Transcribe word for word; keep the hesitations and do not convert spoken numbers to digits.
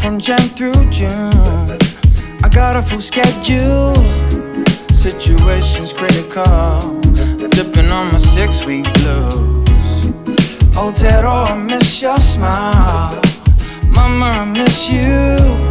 from Jan through June. I got a full schedule. Situation's critical. Dipping on my six-week blues. Oh, Tero, I miss your smile. Mama, I miss you.